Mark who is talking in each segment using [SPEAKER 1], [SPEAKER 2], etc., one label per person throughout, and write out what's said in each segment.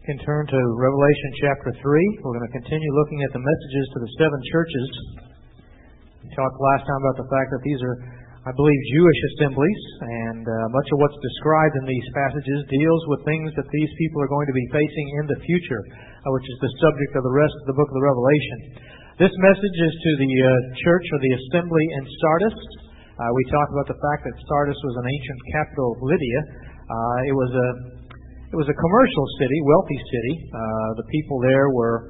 [SPEAKER 1] You can turn to Revelation chapter 3. We're going to continue looking at the messages to the seven churches. We talked last time about the fact that these are, I believe, Jewish assemblies, and much of what's described in these passages deals with things that these people are going to be facing in the future, which is the subject of the rest of the book of the Revelation. This message is to the church or the assembly in Sardis. We talked about the fact that Sardis was an ancient capital of Lydia. It was a commercial city, wealthy city. The people there were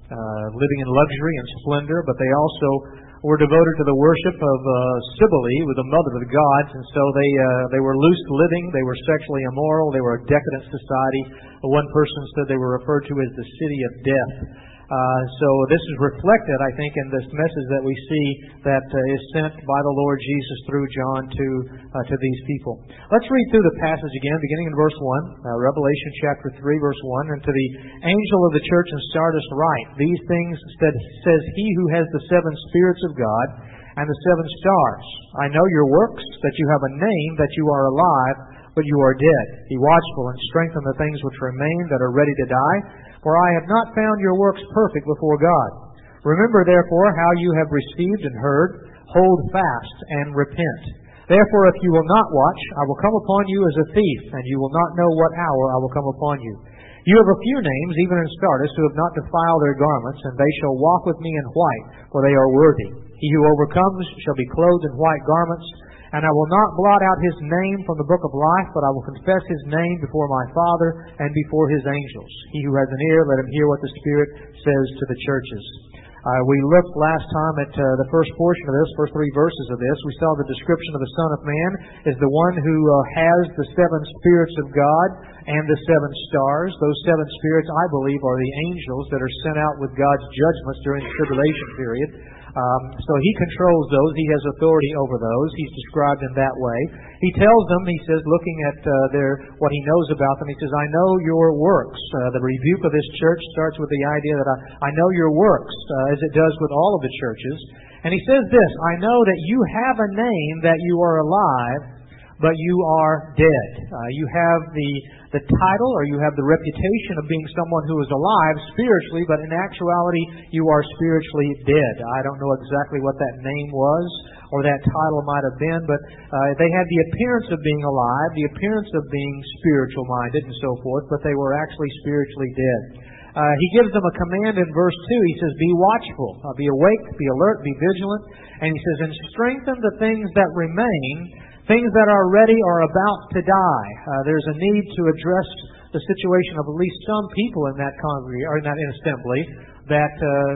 [SPEAKER 1] living in luxury and splendor, but they also were devoted to the worship of Cybele, with the mother of the gods, and so they were loose living, they were sexually immoral, they were a decadent society. One person said they were referred to as the city of death. So this is reflected, I think, in this message that we see that is sent by the Lord Jesus through John to these people. Let's read through the passage again, beginning in verse 1, Revelation chapter 3, verse 1. And to the angel of the church in Sardis write, these things says he who has the seven spirits of God and the seven stars. I know your works, that you have a name, that you are alive, but you are dead. Be watchful and strengthen the things which remain that are ready to die, for I have not found your works perfect before God. Remember, therefore, how you have received and heard. Hold fast and repent. Therefore, if you will not watch, I will come upon you as a thief, and you will not know what hour I will come upon you. You have a few names, even in Sardis, who have not defiled their garments, and they shall walk with me in white, for they are worthy. He who overcomes shall be clothed in white garments, and I will not blot out his name from the book of life, but I will confess his name before my Father and before his angels. He who has an ear, let him hear what the Spirit says to the churches. We looked last time at the first portion of this, first three verses of this. We saw the description of the Son of Man as the one who has the seven spirits of God and the seven stars. Those seven spirits, I believe, are the angels that are sent out with God's judgments during the tribulation period. So he controls those. He has authority over those. He's described in that way. He tells them, he says, looking at what he knows about them, he says, I know your works. The rebuke of this church starts with the idea that I know your works, as it does with all of the churches. And he says this, I know that you have a name, that you are alive, but you are dead. You have the title, or you have the reputation of being someone who is alive spiritually, but in actuality you are spiritually dead. I don't know exactly what that name was or that title might have been, but they had the appearance of being alive, the appearance of being spiritual-minded and so forth, but they were actually spiritually dead. He gives them a command in verse 2. He says, be watchful, be awake, be alert, be vigilant. And he says, and strengthen the things that remain, things that are ready or about to die. There's a need to address the situation of at least some people in that congregation or in that assembly that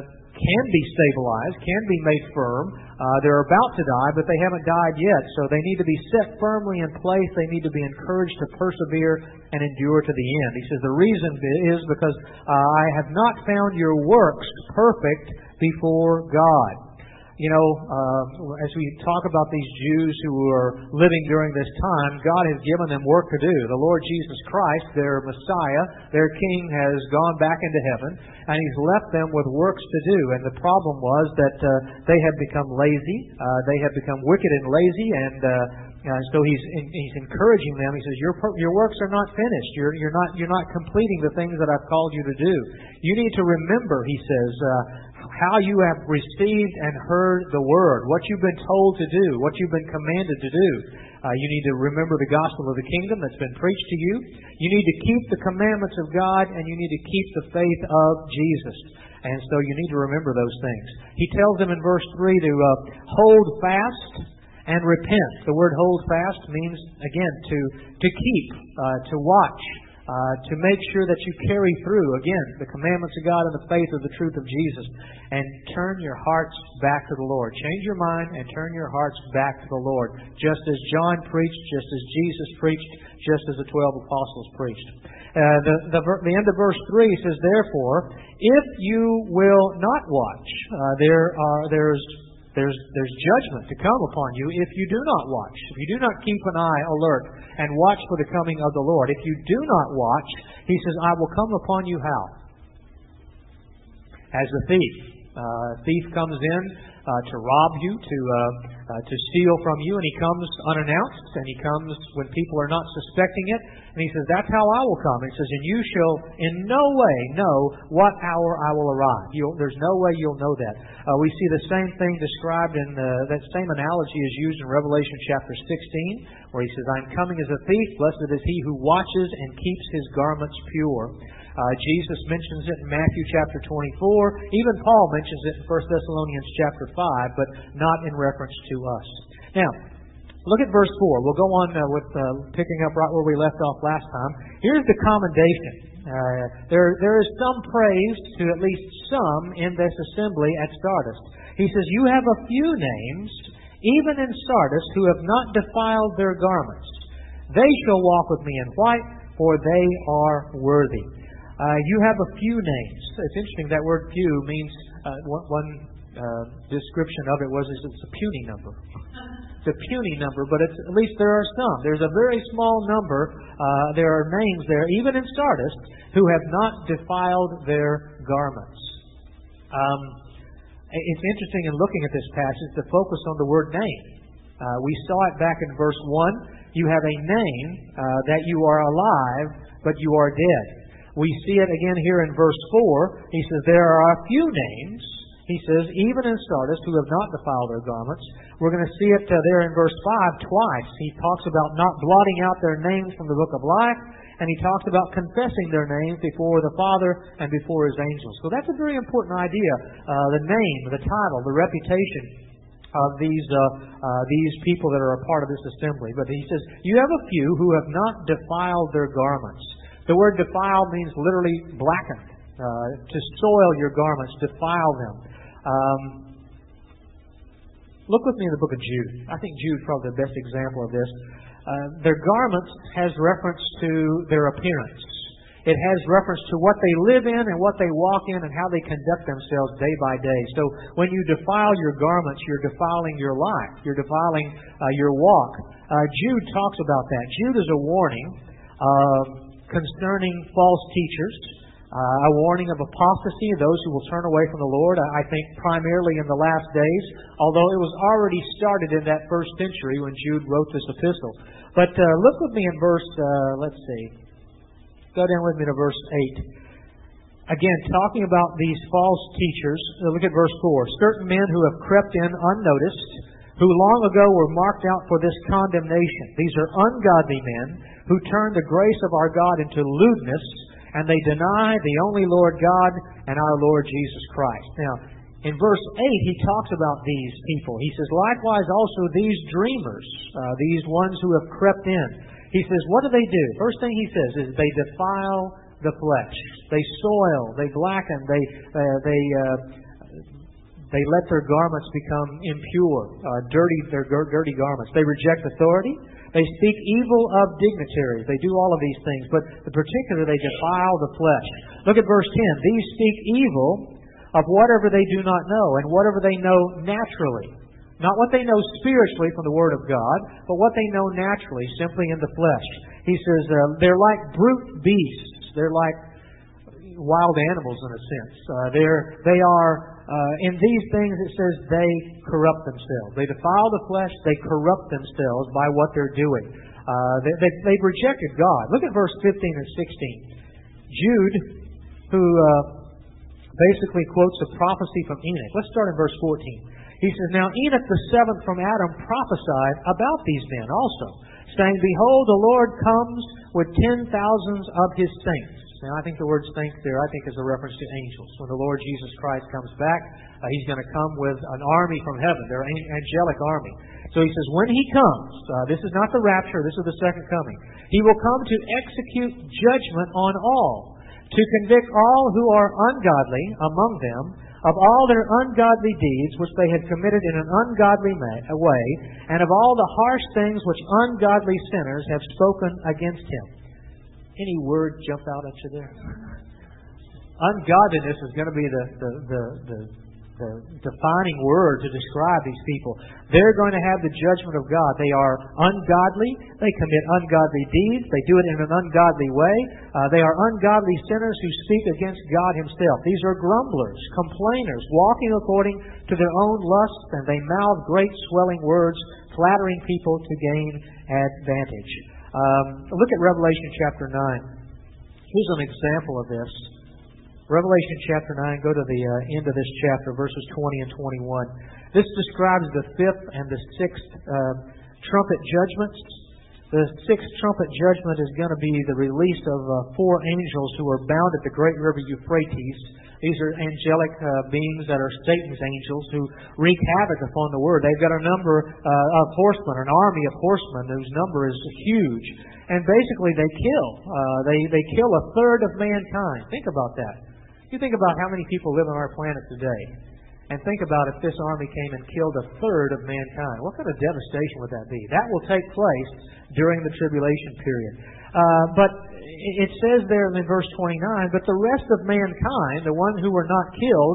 [SPEAKER 1] can be stabilized, can be made firm. They're about to die, but they haven't died yet. So they need to be set firmly in place. They need to be encouraged to persevere and endure to the end. He says the reason is because I have not found your works perfect before God. You know, as we talk about these Jews who are living during this time, God has given them work to do. The Lord Jesus Christ, their Messiah, their King, has gone back into heaven, and He's left them with works to do. And the problem was that they had become lazy. They had become wicked and lazy, and so He's encouraging them. He says, "Your works are not finished. You're not completing the things that I've called you to do. You need to remember," He says, how you have received and heard the Word, what you've been told to do, what you've been commanded to do. You need to remember the gospel of the kingdom that's been preached to you. You need to keep the commandments of God, and you need to keep the faith of Jesus. And so you need to remember those things. He tells them in verse 3 to hold fast and repent. The word hold fast means, again, to keep, to watch, to make sure that you carry through, again, the commandments of God and the faith of the truth of Jesus, and turn your hearts back to the Lord. Change your mind and turn your hearts back to the Lord, just as John preached, just as Jesus preached, just as the 12 apostles preached. The end of verse 3 says, therefore, if you will not watch, there's judgment to come upon you if you do not watch. If you do not keep an eye alert and watch for the coming of the Lord. If you do not watch, He says, I will come upon you how? As a thief. Thief comes in to rob you, to steal from you, and he comes unannounced, and he comes when people are not suspecting it, and he says, that's how I will come. And he says, and you shall in no way know what hour I will arrive. There's no way you'll know that. We see the same thing described in that same analogy is used in Revelation chapter 16, where he says, I'm coming as a thief, blessed is he who watches and keeps his garments pure. Jesus mentions it in Matthew chapter 24. Even Paul mentions it in 1 Thessalonians chapter 5, but not in reference to us. Now, look at verse 4. We'll go on with picking up right where we left off last time. Here's the commendation. There is some praise to at least some in this assembly at Sardis. He says, you have a few names, even in Sardis, who have not defiled their garments. They shall walk with me in white, for they are worthy. You have a few names. It's interesting, that word few means, one description of it was it's a puny number. It's a puny number, but at least there are some. There's a very small number. There are names there, even in Sardis, who have not defiled their garments. It's interesting in looking at this passage to focus on the word name. We saw it back in verse 1. You have a name that you are alive, but you are dead. We see it again here in verse 4. He says, there are a few names, he says, even in Sardis, who have not defiled their garments. We're going to see it there in verse 5 twice. He talks about not blotting out their names from the book of life, and he talks about confessing their names before the Father and before His angels. So that's a very important idea. The name, the title, the reputation of these people that are a part of this assembly. But he says, you have a few who have not defiled their garments. The word defile means literally blackened. To soil your garments, defile them. Look with me in the book of Jude. I think Jude's probably the best example of this. Their garments has reference to their appearance. It has reference to what they live in and what they walk in and how they conduct themselves day by day. So when you defile your garments, you're defiling your life. You're defiling your walk. Jude talks about that. Jude is a warning concerning false teachers, a warning of apostasy, those who will turn away from the Lord, I think primarily in the last days, although it was already started in that first century when Jude wrote this epistle. But look with me in verse, go down with me to verse 8. Again, talking about these false teachers, look at verse 4. Certain men who have crept in unnoticed, who long ago were marked out for this condemnation. These are ungodly men who turn the grace of our God into lewdness, and they deny the only Lord God and our Lord Jesus Christ. Now, in verse 8, he talks about these people. He says, likewise also these dreamers, these ones who have crept in. He says, what do they do? First thing he says is they defile the flesh. They soil, they blacken, they let their garments become impure, their dirty garments. They reject authority. They speak evil of dignitaries. They do all of these things, but in particular they defile the flesh. Look at verse 10. These speak evil of whatever they do not know, and whatever they know naturally. Not what they know spiritually from the Word of God, but what they know naturally, simply in the flesh. He says they're like brute beasts. They're like wild animals in a sense. They are in these things, it says they corrupt themselves. They defile the flesh. They corrupt themselves by what they're doing. They've rejected God. Look at verse 15 and 16. Jude, who basically quotes a prophecy from Enoch. Let's start in verse 14. He says, now Enoch the seventh from Adam prophesied about these men also, saying, behold, the Lord comes with 10,000s of His saints. Now, I think the word saints there, I think, is a reference to angels. When the Lord Jesus Christ comes back, He's going to come with an army from heaven. They're an angelic army. So He says, when He comes, this is not the rapture, this is the second coming. He will come to execute judgment on all, to convict all who are ungodly among them of all their ungodly deeds which they had committed in an ungodly way, and of all the harsh things which ungodly sinners have spoken against Him. Any word jump out at you there? Ungodliness is going to be the defining word to describe these people. They're going to have the judgment of God. They are ungodly. They commit ungodly deeds. They do it in an ungodly way. They are ungodly sinners who speak against God Himself. These are grumblers, complainers, walking according to their own lusts, and they mouth great swelling words, flattering people to gain advantage. Look at Revelation chapter 9. Here's an example of this. Revelation chapter 9, go to the end of this chapter, verses 20 and 21. This describes the fifth and the sixth trumpet judgments. The sixth trumpet judgment is going to be the release of four angels who are bound at the great river Euphrates. These are angelic beings that are Satan's angels who wreak havoc upon the Word. They've got a number of horsemen, an army of horsemen whose number is huge. And basically they kill. They kill a third of mankind. Think about that. You think about how many people live on our planet today, and think about if this army came and killed a third of mankind. What kind of devastation would that be? That will take place during the tribulation period. But it says there in verse 29, but the rest of mankind, the ones who were not killed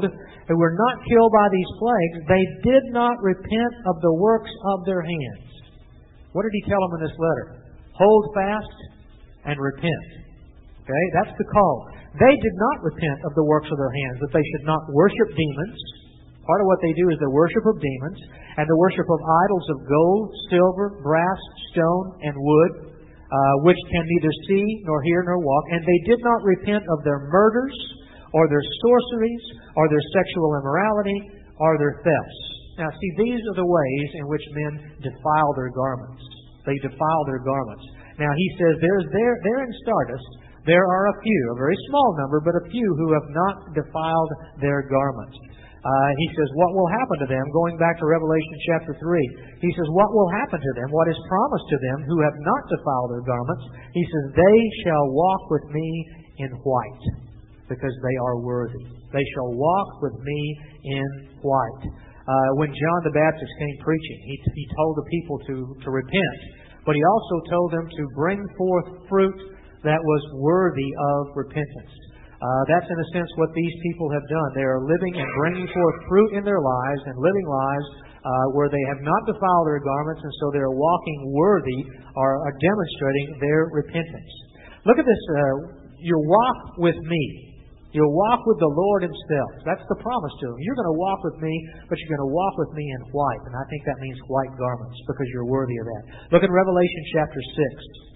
[SPEAKER 1] by these plagues, they did not repent of the works of their hands. What did he tell them in this letter? Hold fast and repent. Okay, that's the call. They did not repent of the works of their hands, that they should not worship demons. Part of what they do is the worship of demons and the worship of idols of gold, silver, brass, stone, and wood, which can neither see nor hear nor walk. And they did not repent of their murders or their sorceries or their sexual immorality or their thefts. Now, see, these are the ways in which men defile their garments. They defile their garments. Now, he says there in Sardis, there are a few, a very small number, but a few who have not defiled their garments. He says, what will happen to them? Going back to Revelation chapter 3, he says, what will happen to them? What is promised to them who have not defiled their garments? He says, they shall walk with me in white, because they are worthy. They shall walk with me in white. When John the Baptist came preaching, he told the people to repent, but he also told them to bring forth fruit that was worthy of repentance. That's in a sense what these people have done. They are living and bringing forth fruit in their lives and living lives where they have not defiled their garments, and so they are walking worthy or are demonstrating their repentance. Look at this. You'll walk with me. You'll walk with the Lord Himself. That's the promise to them. You're going to walk with me, but you're going to walk with me in white. And I think that means white garments, because you're worthy of that. Look at Revelation chapter 6.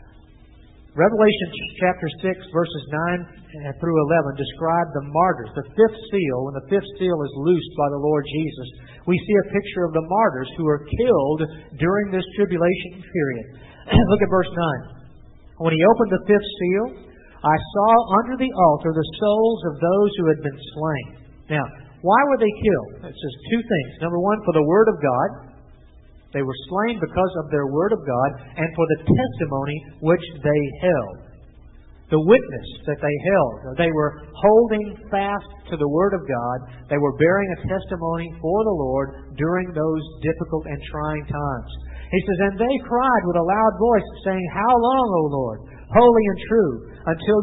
[SPEAKER 1] Revelation chapter 6, verses 9 through 11 describe the martyrs, the fifth seal. When the fifth seal is loosed by the Lord Jesus, we see a picture of the martyrs who are killed during this tribulation period. Look at verse 9. When he opened the fifth seal, I saw under the altar the souls of those who had been slain. Now, why were they killed? It says two things. Number one, for the Word of God. They were slain because of their Word of God and for the testimony which they held. The witness that they held. They were holding fast to the Word of God. They were bearing a testimony for the Lord during those difficult and trying times. He says, and they cried with a loud voice, saying, how long, O Lord, holy and true, until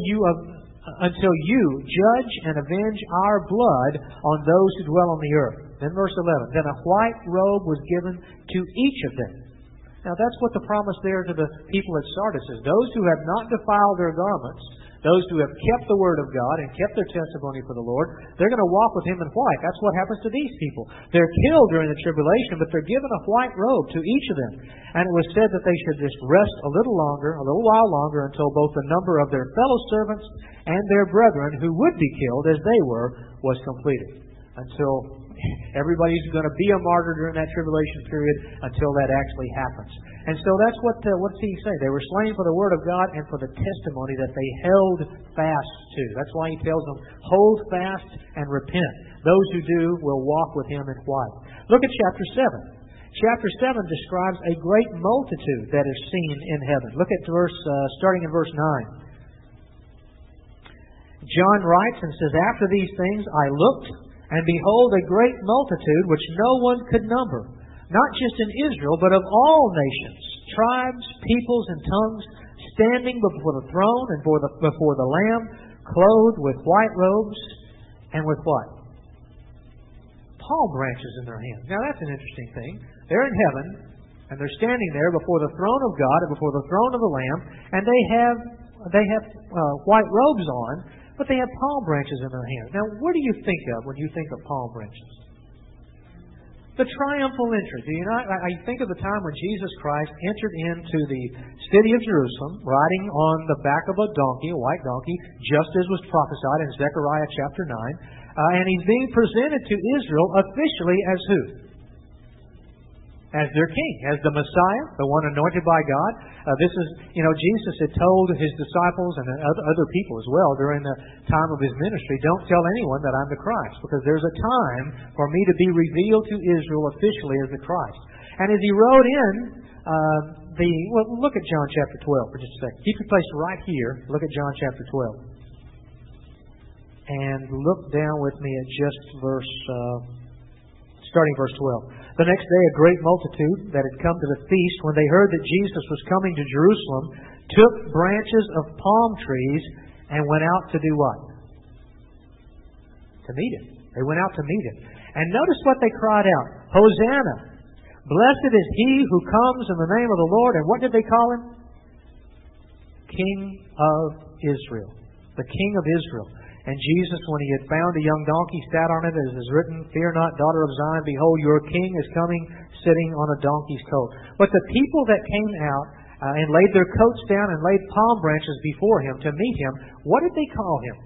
[SPEAKER 1] you judge and avenge our blood on those who dwell on the earth. Then verse 11, then a white robe was given to each of them. Now that's what the promise there to the people at Sardis is. Those who have not defiled their garments, those who have kept the Word of God and kept their testimony for the Lord, they're going to walk with Him in white. That's what happens to these people. They're killed during the tribulation, but they're given a white robe to each of them. And it was said that they should just rest a little while longer, until both the number of their fellow servants and their brethren who would be killed as they were was completed. Until everybody's going to be a martyr during that tribulation period, until that actually happens. And so that's what's he saying? They were slain for the Word of God and for the testimony that they held fast to. That's why he tells them, hold fast and repent. Those who do will walk with Him in white. Look at chapter 7. Chapter 7 describes a great multitude that is seen in heaven. Look at starting in verse 9. John writes and says, after these things I looked, and behold, a great multitude which no one could number, not just in Israel, but of all nations, tribes, peoples, and tongues, standing before the throne and before the Lamb, clothed with white robes, and with what? palm branches in their hands. Now that's an interesting thing. They're in heaven, and they're standing there before the throne of God and before the throne of the Lamb, and they have white robes on, but they have palm branches in their hands. Now, what do you think of when you think of palm branches? The triumphal entry. Do you not? I think of the time when Jesus Christ entered into the city of Jerusalem, riding on the back of a donkey, a white donkey, just as was prophesied in Zechariah chapter 9. And He's being presented to Israel officially as who? As their king, as the Messiah, the one anointed by God. Jesus had told His disciples and other people as well during the time of His ministry, don't tell anyone that I'm the Christ, because there's a time for me to be revealed to Israel officially as the Christ. And as He rode in, look at John chapter 12 for just a second. Keep your place right here. Look at John chapter 12. And look down with me at just starting verse 12. The next day, a great multitude that had come to the feast, when they heard that Jesus was coming to Jerusalem, took branches of palm trees and went out to do what? To meet Him. They went out to meet Him. And notice what they cried out. Hosanna! Blessed is He who comes in the name of the Lord. And what did they call Him? King of Israel. The King of Israel. And Jesus, when He had found a young donkey, sat on it, as is written, Fear not, daughter of Zion, behold, your king is coming, sitting on a donkey's coat. But the people that came out and laid their coats down and laid palm branches before Him to meet Him, what did they call Him?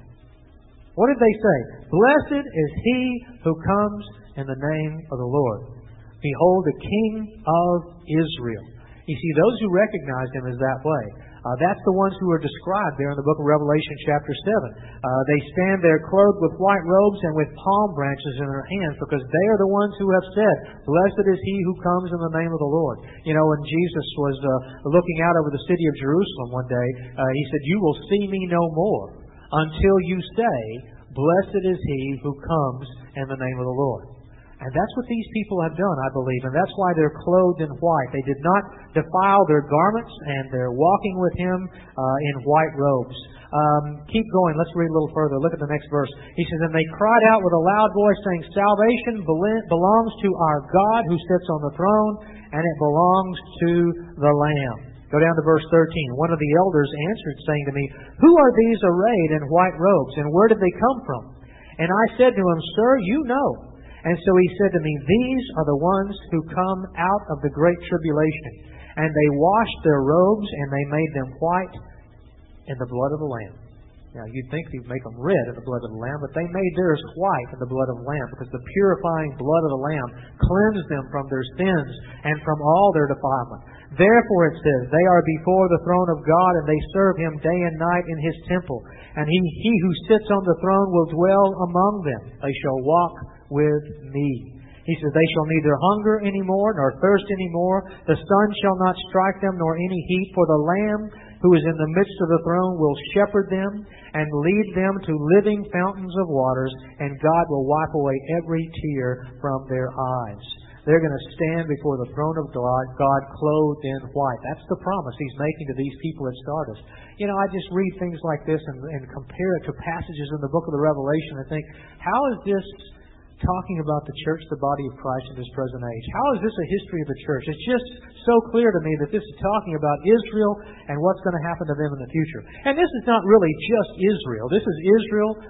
[SPEAKER 1] What did they say? Blessed is He who comes in the name of the Lord. Behold, the King of Israel. You see, those who recognized Him as that way, that's the ones who are described there in the book of Revelation chapter 7. They stand there clothed with white robes and with palm branches in their hands, because they are the ones who have said, Blessed is He who comes in the name of the Lord. You know, when Jesus was looking out over the city of Jerusalem one day, He said, You will see me no more until you say, Blessed is He who comes in the name of the Lord. And that's what these people have done, I believe. And that's why they're clothed in white. They did not defile their garments, and they're walking with Him in white robes. Keep going. Let's read a little further. Look at the next verse. He says, And they cried out with a loud voice, saying, Salvation belongs to our God who sits on the throne, and it belongs to the Lamb. Go down to verse 13. One of the elders answered, saying to me, Who are these arrayed in white robes, and where did they come from? And I said to him, Sir, you know. And so he said to me, These are the ones who come out of the great tribulation. And they washed their robes, and they made them white in the blood of the Lamb. Now, you'd think He'd make them red in the blood of the Lamb, but they made theirs white in the blood of the Lamb, because the purifying blood of the Lamb cleansed them from their sins and from all their defilement. Therefore, it says, They are before the throne of God, and they serve Him day and night in His temple. And he who sits on the throne will dwell among them. They shall walk with me. He says, They shall neither hunger any more, nor thirst any more. The sun shall not strike them, nor any heat. For the Lamb who is in the midst of the throne will shepherd them, and lead them to living fountains of waters, and God will wipe away every tear from their eyes. They're going to stand before the throne of God clothed in white. That's the promise He's making to these people at Sardis. You know, I just read things like this and compare it to passages in the book of the Revelation and think, how is this talking about the church, the body of Christ in this present age? How is this a history of the church? It's just so clear to me that this is talking about Israel and what's going to happen to them in the future. And this is not really just Israel. This is Israel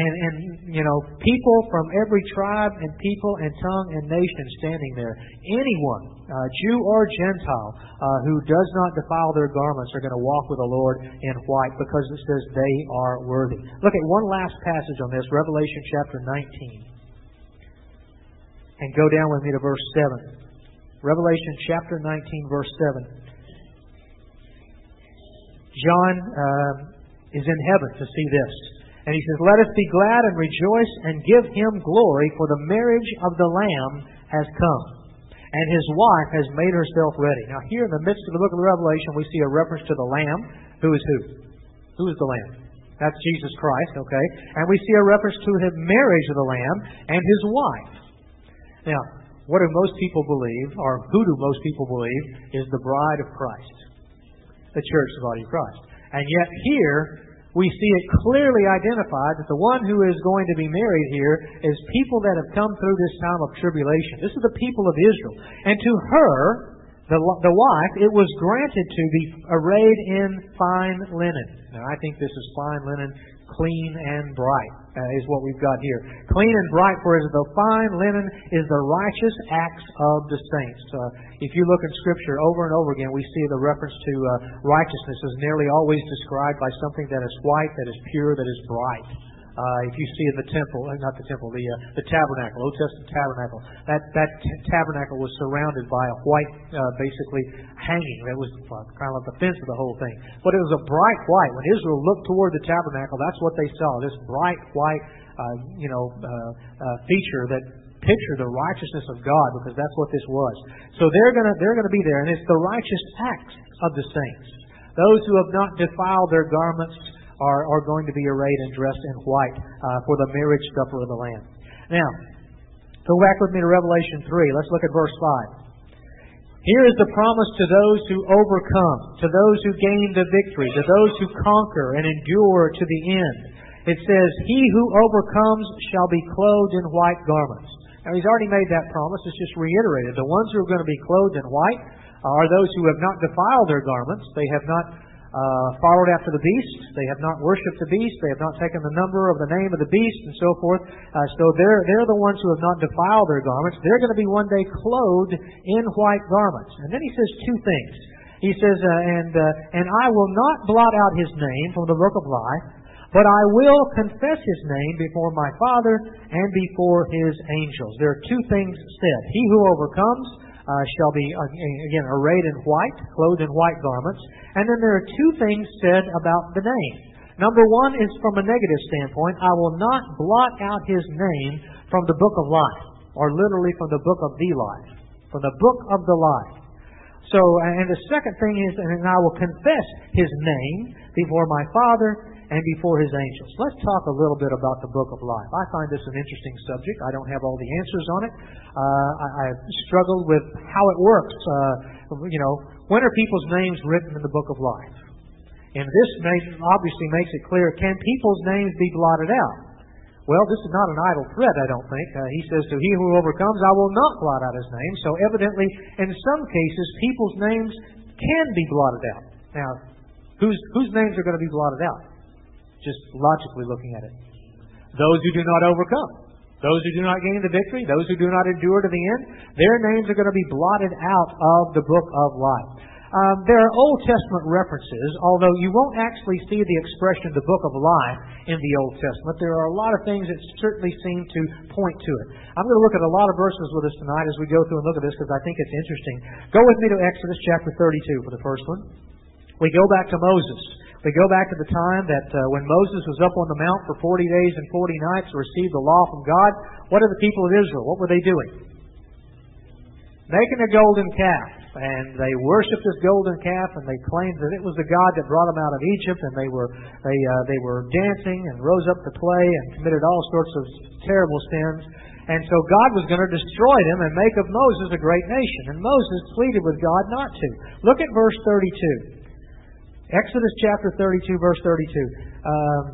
[SPEAKER 1] and people from every tribe and people and tongue and nation standing there. Anyone, Jew or Gentile, who does not defile their garments are going to walk with the Lord in white, because it says they are worthy. Look at one last passage on this, Revelation chapter 19. And go down with me to verse 7. Revelation chapter 19, verse 7. John is in heaven to see this. And he says, Let us be glad and rejoice and give Him glory, for the marriage of the Lamb has come, and His wife has made herself ready. Now here in the midst of the book of Revelation, we see a reference to the Lamb. Who is who? Who is the Lamb? That's Jesus Christ, okay? And we see a reference to the marriage of the Lamb and His wife. Now, what do most people believe, or who do most people believe, is the bride of Christ? The church, the body of Christ. And yet here, we see it clearly identified that the one who is going to be married here is people that have come through this time of tribulation. This is the people of Israel. And to her, the wife, it was granted to be arrayed in fine linen. Now, I think this is fine linen, clean and bright, is what we've got here. Clean and bright, for as the fine linen is the righteous acts of the saints. If you look in Scripture over and over again, we see the reference to righteousness is nearly always described by something that is white, that is pure, that is bright. If you see in the temple, not the temple, the tabernacle, Old Testament tabernacle, that tabernacle was surrounded by a white, basically hanging. That was kind of like the fence of the whole thing. But it was a bright white. When Israel looked toward the tabernacle, that's what they saw. This bright white, feature that pictured the righteousness of God, because that's what this was. So they're gonna be there, and it's the righteous acts of the saints. Those who have not defiled their garments are going to be arrayed and dressed in white for the marriage supper of the Lamb. Now, go back with me to Revelation 3. Let's look at verse 5. Here is the promise to those who overcome, to those who gain the victory, to those who conquer and endure to the end. It says, "He who overcomes shall be clothed in white garments." Now, he's already made that promise. It's just reiterated. The ones who are going to be clothed in white are those who have not defiled their garments. They have not followed after the beast. They have not worshipped the beast. They have not taken the number of the name of the beast, and so forth. So they're the ones who have not defiled their garments. They're going to be one day clothed in white garments. And then he says two things. He says, and I will not blot out his name from the book of life, but I will confess his name before my Father and before his angels. There are two things said. He who overcomes shall be, again, arrayed in white, clothed in white garments. And then there are two things said about the name. Number one is from a negative standpoint. I will not blot out his name from the book of life, or literally from the book of the life, from the book of the life. So, and the second thing is, and I will confess his name before my Father and before his angels. Let's talk a little bit about the book of life. I find this an interesting subject. I don't have all the answers on it. I've struggled with how it works. When are people's names written in the book of life? And this obviously makes it clear, can people's names be blotted out? Well, this is not an idle threat, I don't think. He says, to he who overcomes, I will not blot out his name. So evidently, in some cases, people's names can be blotted out. Now, whose names are going to be blotted out? Just logically looking at it. Those who do not overcome. Those who do not gain the victory. Those who do not endure to the end. Their names are going to be blotted out of the book of life. There are Old Testament references, although you won't actually see the expression the book of life in the Old Testament. There are a lot of things that certainly seem to point to it. I'm going to look at a lot of verses with us tonight as we go through and look at this, because I think it's interesting. Go with me to Exodus chapter 32 for the first one. We go back to Moses. We go back to the time that when Moses was up on the mount for 40 days and 40 nights to receive the law from God. What are the people of Israel? What were they doing? Making a golden calf. And they worshipped this golden calf, and they claimed that it was the God that brought them out of Egypt. And they were dancing and rose up to play and committed all sorts of terrible sins. And so God was going to destroy them and make of Moses a great nation. And Moses pleaded with God not to. Look at verse 32. Exodus chapter 32, verse 32.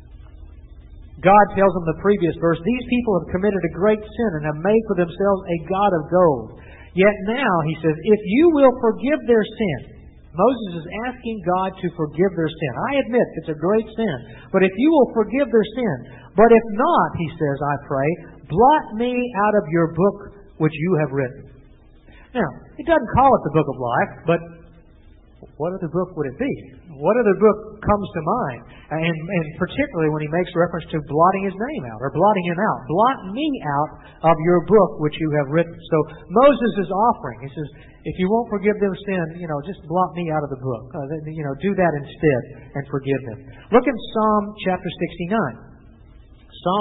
[SPEAKER 1] God tells them the previous verse, these people have committed a great sin and have made for themselves a god of gold. Yet now, he says, if you will forgive their sin. Moses is asking God to forgive their sin. I admit it's a great sin. But if you will forgive their sin. But if not, he says, I pray, blot me out of your book which you have written. Now, it doesn't call it the book of life, but what other book would it be? What other book comes to mind? And particularly when he makes reference to blotting his name out, or blotting him out. Blot me out of your book which you have written. So Moses is offering. He says, if you won't forgive them sin, just blot me out of the book. Do that instead and forgive them. Look in Psalm chapter 69. Psalm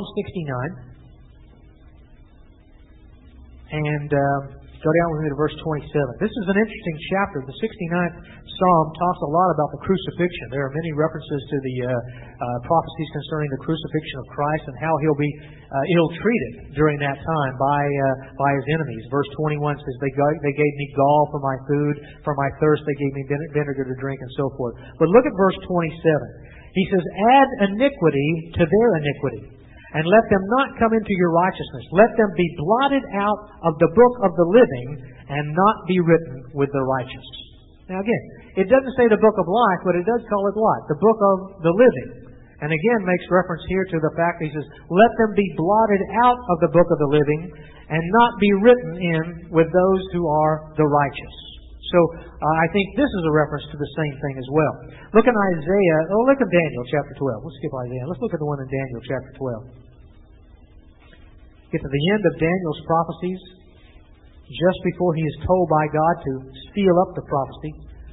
[SPEAKER 1] 69. And go down with me to verse 27. This is an interesting chapter. The 69th Psalm talks a lot about the crucifixion. There are many references to the prophecies concerning the crucifixion of Christ and how He'll be ill-treated during that time by His enemies. Verse 21 says, They gave me gall for my food, for my thirst they gave me vinegar to drink, and so forth. But look at verse 27. He says, add iniquity to their iniquity, and let them not come into your righteousness. Let them be blotted out of the book of the living, and not be written with the righteous. Now again, it doesn't say the book of life, but it does call it what? The book of the living. And again makes reference here to the fact that he says, let them be blotted out of the book of the living, and not be written in with those who are the righteous. So I think this is a reference to the same thing as well. Look in Isaiah, look at Daniel chapter 12. Let's skip Isaiah. Let's look at the one in Daniel chapter 12. Get to the end of Daniel's prophecies, just before he is told by God to seal up the prophecy.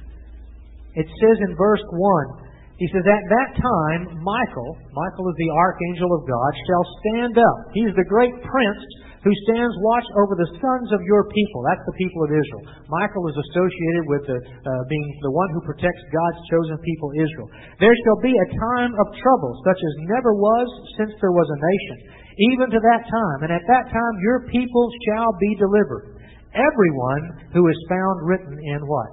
[SPEAKER 1] It says in verse 1, he says, at that time, Michael is the archangel of God, shall stand up. He is the great prince who stands watch over the sons of your people. That's the people of Israel. Michael is associated with being the one who protects God's chosen people, Israel. There shall be a time of trouble, such as never was since there was a nation, even to that time. And at that time your people shall be delivered. Everyone who is found written in what?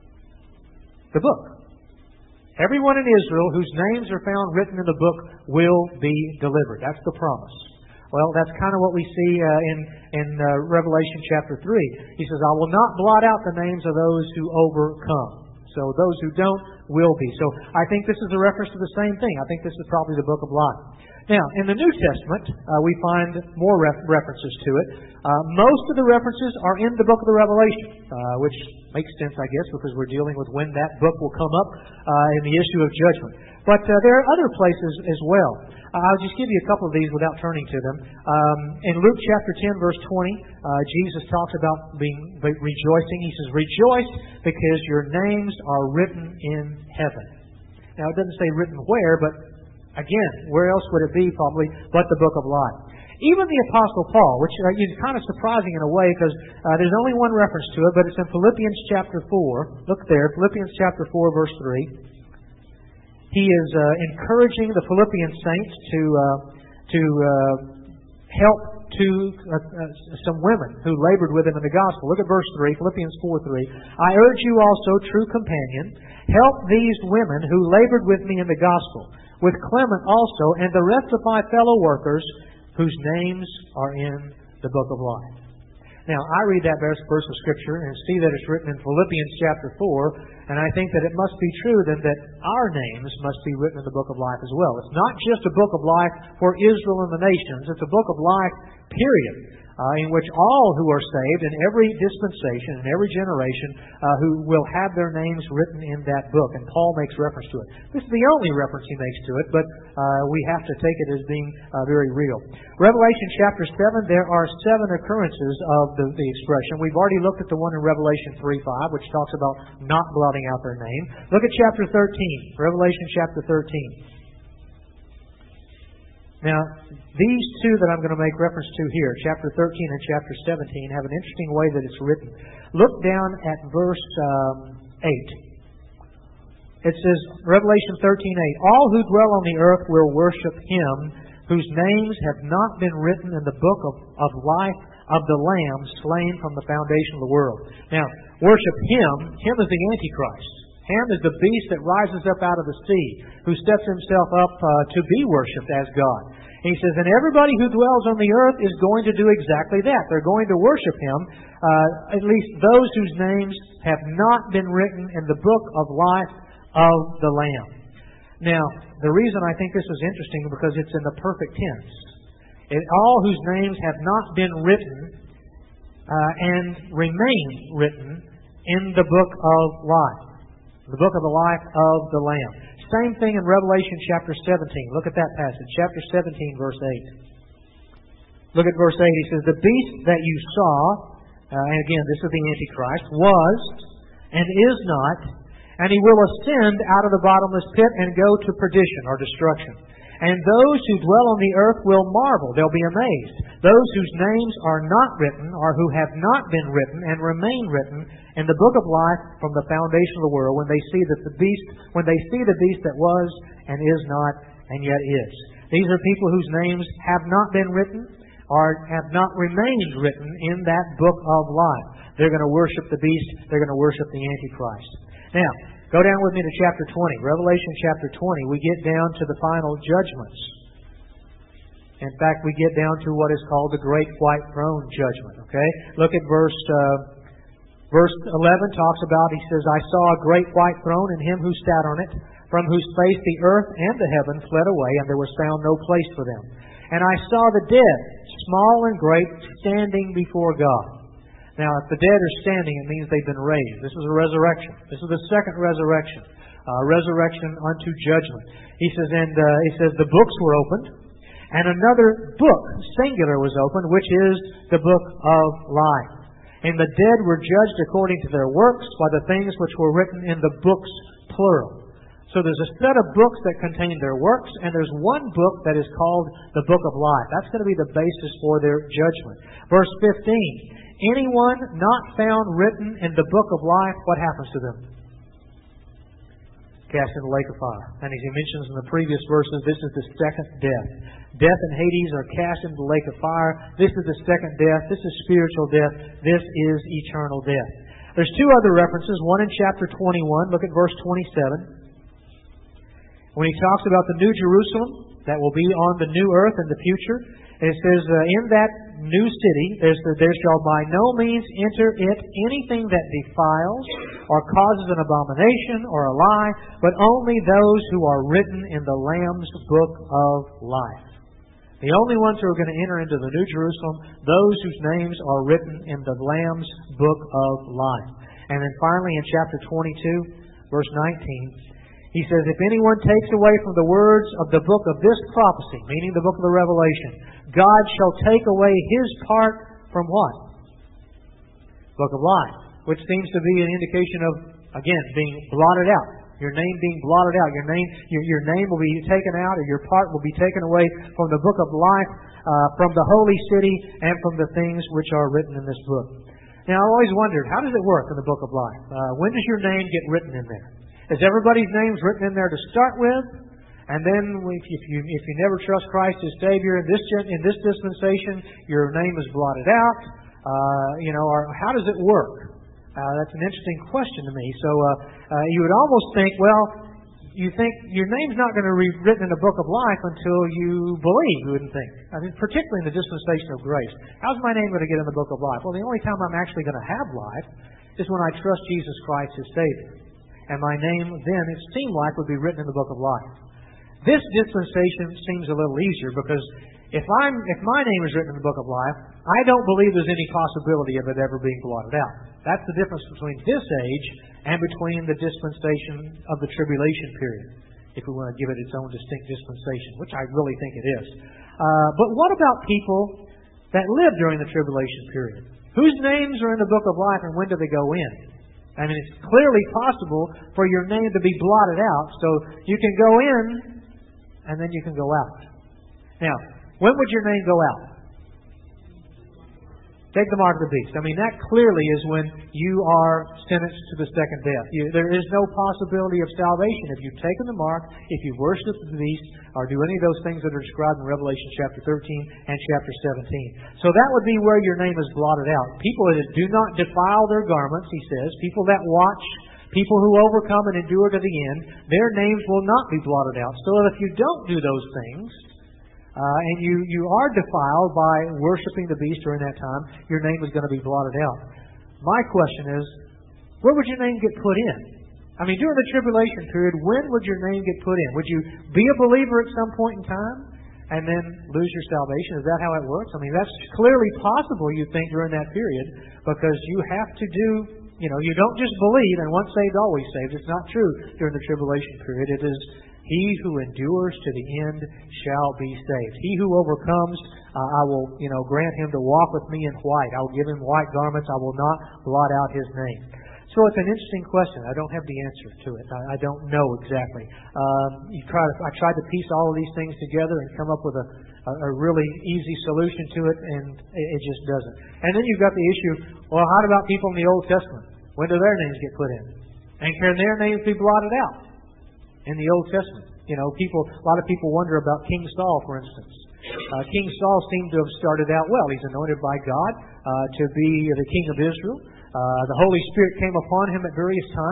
[SPEAKER 1] The book. Everyone in Israel whose names are found written in the book will be delivered. That's the promise. Well, that's kind of what we see in Revelation chapter 3. He says, I will not blot out the names of those who overcome. So those who don't will be. So I think this is a reference to the same thing. I think this is probably the book of life. Now, in the New Testament, we find more references to it. Most of the references are in the book of the Revelation, which makes sense, I guess, because we're dealing with when that book will come up in the issue of judgment. But there are other places as well. I'll just give you a couple of these without turning to them. In Luke chapter 10, verse 20, Jesus talks about rejoicing. He says, rejoice because your names are written in heaven. Now, it doesn't say written where, but again, where else would it be probably but the book of life? Even the Apostle Paul, which is kind of surprising in a way because there's only one reference to it, but it's in Philippians chapter 4. Look there, Philippians chapter 4, verse 3. He is encouraging the Philippian saints to help to some women who labored with him in the gospel. Look at verse 3, Philippians 4:3. I urge you also, true companion, help these women who labored with me in the gospel, with Clement also, and the rest of my fellow workers, whose names are in the book of life. Now, I read that verse of Scripture and see that it's written in Philippians chapter 4, and I think that it must be true then that our names must be written in the book of life as well. It's not just a book of life for Israel and the nations. It's a book of life, period, in which all who are saved in every dispensation, in every generation, who will have their names written in that book. And Paul makes reference to it. This is the only reference he makes to it, but we have to take it as being very real. Revelation chapter 7, there are 7 occurrences of the expression. We've already looked at the one in Revelation 3:5, which talks about not blotting out their name. Look at chapter 13, Revelation chapter 13. Now, these two that I'm going to make reference to here, chapter 13 and chapter 17, have an interesting way that it's written. Look down at verse 8. It says, Revelation 13:8, all who dwell on the earth will worship Him, whose names have not been written in the book of life of the Lamb slain from the foundation of the world. Now, worship Him. Him is the Antichrist. Ham is the beast that rises up out of the sea, who sets himself up to be worshipped as God. And he says, and everybody who dwells on the earth is going to do exactly that. They're going to worship Him, at least those whose names have not been written in the book of life of the Lamb. Now, the reason I think this is interesting is because it's in the perfect tense. All whose names have not been written and remain written in the book of life. The book of the life of the Lamb. Same thing in Revelation chapter 17. Look at that passage. Chapter 17, verse 8. Look at verse 8. He says, the beast that you saw, and again, this is the Antichrist, was and is not, and he will ascend out of the bottomless pit and go to perdition or destruction. And those who dwell on the earth will marvel. They'll be amazed. Those whose names are not written, or who have not been written and remain written in the book of life from the foundation of the world, when they see the beast that was and is not and yet is. These are people whose names have not been written or have not remained written in that book of life. They're going to worship the beast. They're going to worship the Antichrist. Now, Go down with me to chapter 20. Revelation chapter 20. We get down to the final judgments. In fact, we get down to what is called the Great White Throne Judgment. Okay? Look at verse 11 talks about, he says, I saw a great white throne and him who sat on it, from whose face the earth and the heaven fled away, and there was found no place for them. And I saw the dead, small and great, standing before God. Now, if the dead are standing, it means they've been raised. This is a resurrection. This is the second resurrection. Resurrection unto judgment. He says, the books were opened, and another book, singular, was opened, which is the book of life. And the dead were judged according to their works by the things which were written in the books, plural. So there's a set of books that contain their works, and there's one book that is called the book of life. That's going to be the basis for their judgment. Verse 15, anyone not found written in the book of life, what happens to them? Cast in the lake of fire. And as he mentions in the previous verses, this is the second death. Death and Hades are cast into the lake of fire. This is the second death. This is spiritual death. This is eternal death. There's two other references. One in chapter 21. Look at verse 27. When he talks about the New Jerusalem that will be on the new earth in the future, it says, in that new city, there shall by no means enter it anything that defiles or causes an abomination or a lie, but only those who are written in the Lamb's book of life. The only ones who are going to enter into the New Jerusalem, those whose names are written in the Lamb's book of life. And then finally in chapter 22, verse 19, he says, if anyone takes away from the words of the book of this prophecy, meaning the book of the Revelation, God shall take away his part from what? Book of life. Which seems to be an indication of, again, being blotted out. Your name being blotted out. Your name will be taken out, or your part will be taken away from the book of life, from the holy city, and from the things which are written in this book. Now, I always wondered, how does it work in the book of life? When does your name get written in there? Is everybody's names written in there to start with? And then if you never trust Christ as Savior in this dispensation, your name is blotted out. Or how does it work? That's an interesting question to me. So you would almost think, well, you think your name's not going to be written in the book of life until you believe, you wouldn't think. I mean, particularly in the dispensation of grace. How's my name going to get in the book of life? Well, the only time I'm actually going to have life is when I trust Jesus Christ as Savior. And my name then, it seemed like, would be written in the book of life. This dispensation seems a little easier because if my name is written in the book of life, I don't believe there's any possibility of it ever being blotted out. That's the difference between this age and between the dispensation of the tribulation period, if we want to give it its own distinct dispensation, which I really think it is. But what about people that live during the tribulation period? Whose names are in the book of life and when do they go in? I mean, it's clearly possible for your name to be blotted out, so you can go in and then you can go out. Now, when would your name go out? Take the mark of the beast. I mean, that clearly is when you are sentenced to the second death. There is no possibility of salvation if you've taken the mark, if you've worshipped the beast, or do any of those things that are described in Revelation chapter 13 and chapter 17. So that would be where your name is blotted out. People that do not defile their garments, he says, people that watch, people who overcome and endure to the end, their names will not be blotted out. So if you don't do those things, and you are defiled by worshiping the beast during that time, your name is going to be blotted out. My question is, where would your name get put in? I mean, during the tribulation period, when would your name get put in? Would you be a believer at some point in time and then lose your salvation? Is that how it works? I mean, that's clearly possible, you think, during that period, because you have to do, you don't just believe and once saved, always saved. It's not true during the tribulation period. It is he who endures to the end shall be saved. He who overcomes, I will, grant him to walk with me in white. I will give him white garments. I will not blot out his name. So it's an interesting question. I don't have the answer to it. I don't know exactly. I tried to piece all of these things together and come up with a really easy solution to it, and it just doesn't. And then you've got the issue, well, how about people in the Old Testament? When do their names get put in? And can their names be blotted out in the Old Testament? A lot of people wonder about King Saul, for instance. King Saul seemed to have started out well. He's anointed by God to be the king of Israel. The Holy Spirit came upon him at various times.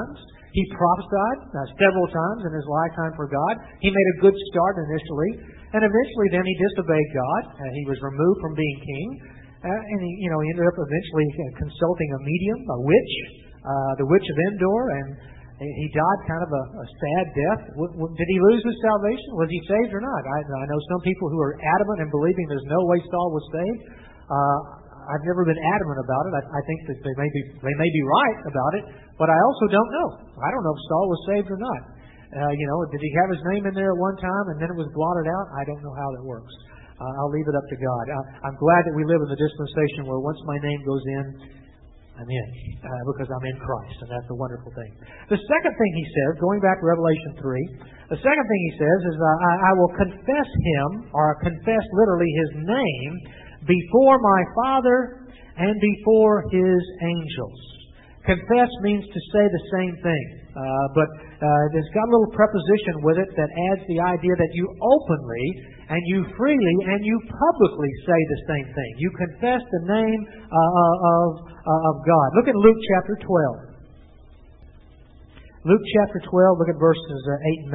[SPEAKER 1] He prophesied several times in his lifetime for God. He made a good start initially, and eventually then he disobeyed God. He was removed from being king, and he ended up eventually consulting a medium, a witch, the witch of Endor, and he died kind of a sad death. Did he lose his salvation? Was he saved or not? I know some people who are adamant in believing there's no way Saul was saved. I've never been adamant about it. I think that they may be right about it, but I also don't know. I don't know if Saul was saved or not. Did he have his name in there at one time and then it was blotted out? I don't know how that works. I'll leave it up to God. I'm glad that we live in the dispensation where once my name goes in, I'm in, because I'm in Christ, and that's a wonderful thing. The second thing he says, going back to Revelation 3, the second thing he says is, I will confess him, or confess literally his name, before my Father and before his angels. Confess means to say the same thing, but it's got a little preposition with it that adds the idea that you openly and you freely and you publicly say the same thing. You confess the name of God. Look at Luke chapter 12. Luke chapter 12, look at verses 8 and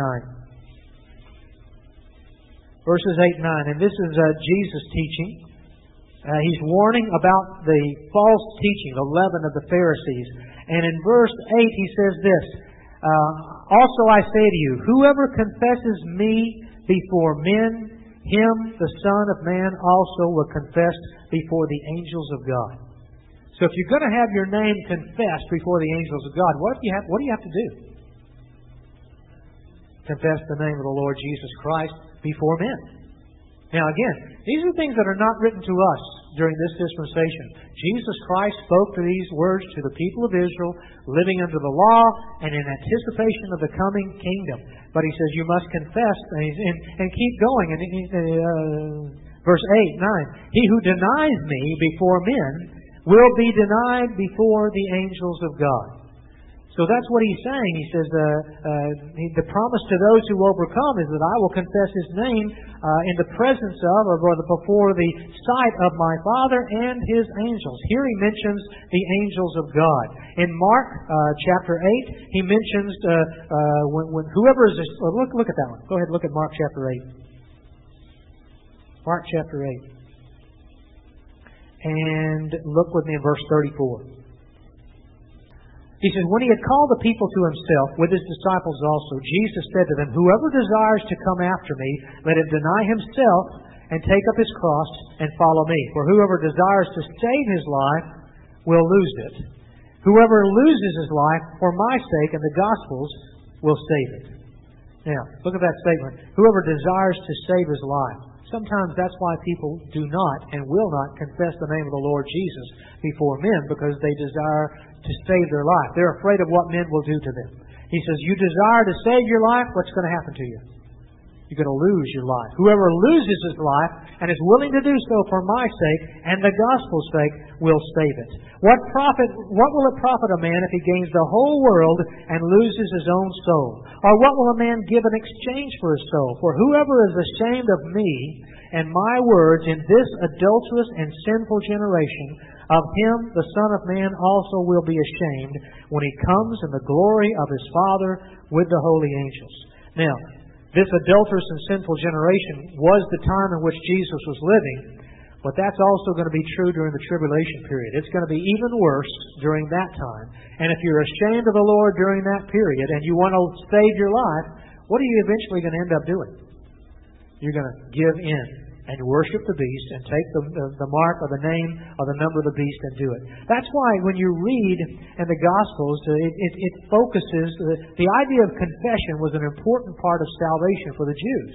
[SPEAKER 1] 9. Verses 8 and 9. And this is Jesus teaching. He's warning about the false teaching, the leaven of the Pharisees. And in verse 8 he says this, also I say to you, whoever confesses me before men, him the Son of Man also will confess before the angels of God. So if you're going to have your name confessed before the angels of God, what do you have to do? Confess the name of the Lord Jesus Christ before men. Now again, these are things that are not written to us during this dispensation. Jesus Christ spoke to these words to the people of Israel living under the law and in anticipation of the coming kingdom. But he says you must confess and keep going. And verse 8, 9, he who denies me before men will be denied before the angels of God. So that's what he's saying. He says the promise to those who overcome is that I will confess his name in the presence of, or before the sight of my Father and his angels. Here he mentions the angels of God. In Mark chapter 8, he mentions when whoever is... Look at that one. Go ahead and look at Mark chapter 8. Mark chapter 8. And look with me in verse 34. He says, when he had called the people to himself, with his disciples also, Jesus said to them, whoever desires to come after me, let him deny himself and take up his cross and follow me. For whoever desires to save his life will lose it. Whoever loses his life for my sake and the gospel's will save it. Now, look at that statement. Whoever desires to save his life. Sometimes that's why people do not and will not confess the name of the Lord Jesus before men, because they desire to save their life. They're afraid of what men will do to them. He says, you desire to save your life, what's going to happen to you? You're going to lose your life. Whoever loses his life and is willing to do so for my sake and the gospel's sake will save it. What will it profit a man if he gains the whole world and loses his own soul? Or what will a man give in exchange for his soul? For whoever is ashamed of me and my words in this adulterous and sinful generation, of him the Son of Man also will be ashamed when he comes in the glory of his Father with the holy angels. Now, this adulterous and sinful generation was the time in which Jesus was living, but that's also going to be true during the tribulation period. It's going to be even worse during that time. And if you're ashamed of the Lord during that period and you want to save your life, what are you eventually going to end up doing? You're going to give in and worship the beast and take the mark or the name or the number of the beast and do it. That's why when you read in the Gospels, it focuses, the idea of confession was an important part of salvation for the Jews.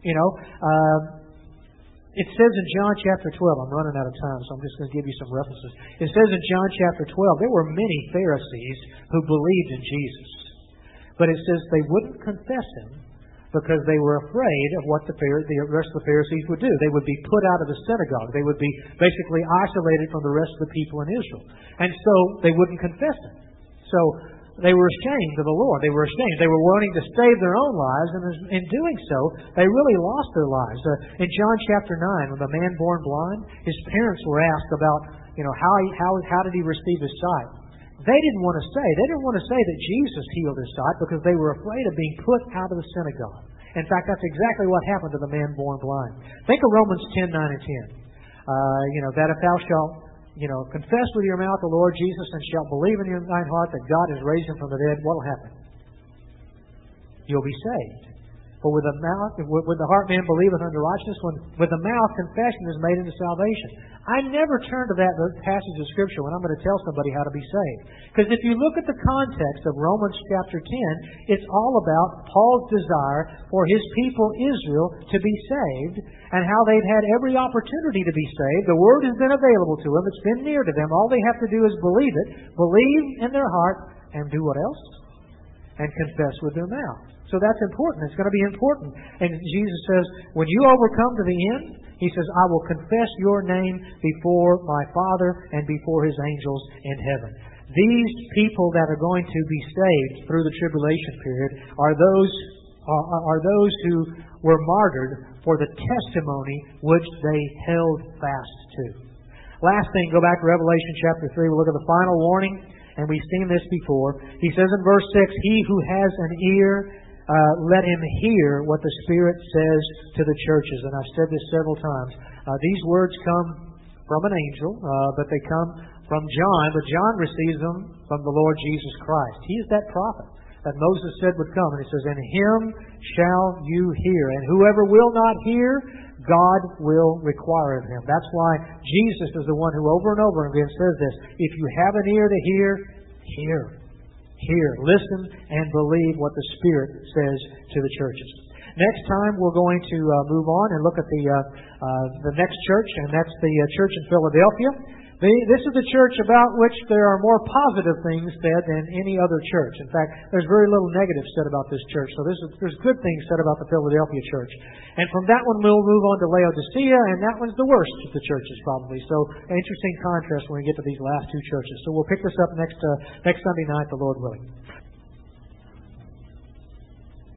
[SPEAKER 1] It says in John chapter 12, I'm running out of time, so I'm just going to give you some references. It says in John chapter 12, there were many Pharisees who believed in Jesus. But it says they wouldn't confess Him because they were afraid of what the rest of the Pharisees would do. They would be put out of the synagogue. They would be basically isolated from the rest of the people in Israel. And so they wouldn't confess Him. So they were ashamed of the Lord. They were ashamed. They were wanting to save their own lives, and in doing so, they really lost their lives. In John chapter 9, when the man born blind, his parents were asked about, how did he receive his sight? They didn't want to say that Jesus healed his sight because they were afraid of being put out of the synagogue. In fact, that's exactly what happened to the man born blind. Think of Romans 10:9 and 10. That if thou shalt, confess with your mouth the Lord Jesus and shalt believe in thine heart that God has raised him from the dead, what will happen? You'll be saved. For with the heart man believeth unto righteousness, with the mouth confession is made unto salvation. I never turn to that passage of Scripture when I'm going to tell somebody how to be saved. Because if you look at the context of Romans chapter 10, it's all about Paul's desire for his people Israel to be saved and how they've had every opportunity to be saved. The Word has been available to them. It's been near to them. All they have to do is believe it, believe in their heart, and do what else? And confess with their mouth. So that's important. It's going to be important. And Jesus says, when you overcome to the end, He says, I will confess your name before my Father and before His angels in heaven. These people that are going to be saved through the tribulation period are those who were martyred for the testimony which they held fast to. Last thing, go back to Revelation chapter 3. We'll look at the final warning. And we've seen this before. He says in verse 6, He who has an ear, let him hear what the Spirit says to the churches. And I've said this several times. These words come from an angel, but they come from John. But John receives them from the Lord Jesus Christ. He is that prophet that Moses said would come. And he says, In Him shall you hear. And whoever will not hear, God will require of him. That's why Jesus is the one who over and over again says this. If you have an ear to hear, hear. Hear. Listen and believe what the Spirit says to the churches. Next time we're going to move on and look at the next church, and that's the church in Philadelphia. This is a church about which there are more positive things said than any other church. In fact, there's very little negative said about this church. So there's good things said about the Philadelphia church. And from that one, we'll move on to Laodicea, and that one's the worst of the churches probably. So interesting contrast when we get to these last two churches. So we'll pick this up next Sunday night, the Lord willing.